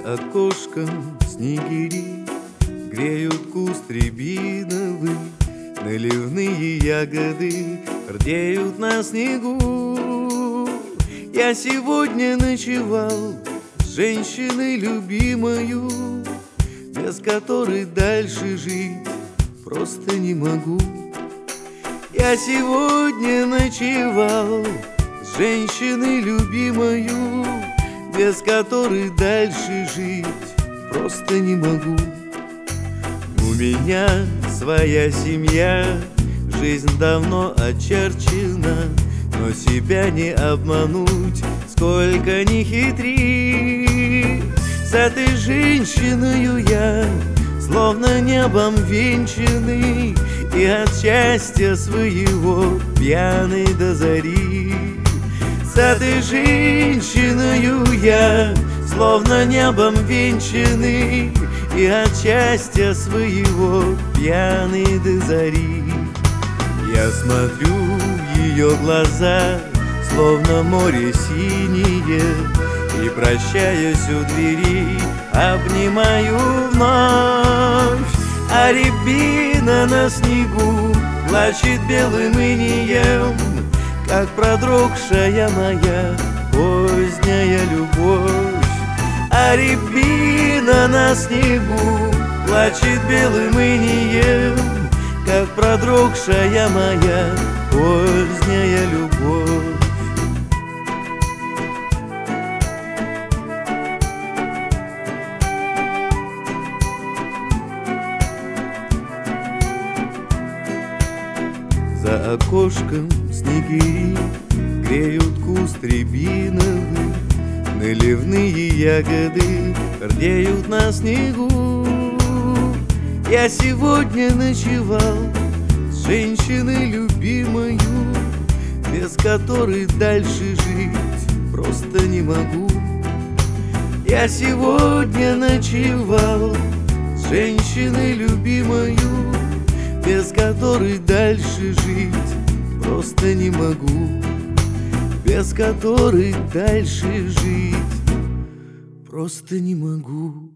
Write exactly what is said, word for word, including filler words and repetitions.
окошком снегири греют куст рябиновый, наливные ягоды рдеют на снегу. Я сегодня ночевал с женщиной любимою, без которой дальше жить просто не могу. Я сегодня ночевал с женщиной любимою, без которой дальше жить просто не могу. У меня своя семья, жизнь давно очерчена, но себя не обмануть, сколько ни хитри. С этой женщиною я словно небом венчанный, и от счастья своего пьяный до зари. С этой женщиною я словно небом венчанный, и от счастья своего пьяный до зари. Я смотрю в ее глаза, словно море синее, и, прощаясь у двери, обнимаю вновь. А рябина на снегу плачет белым инеем, как продрогшая моя поздняя любовь. А рябина на снегу плачет белым инеем, как продрогшая моя поздняя любовь. За окошком снегири греют куст рябиновый, наливные ягоды рдеют на снегу. Я сегодня ночевал с женщиной любимою, без которой дальше жить просто не могу. Я сегодня ночевал с женщиной любимою, без которой дальше жить просто не могу. Без которой дальше жить просто не могу.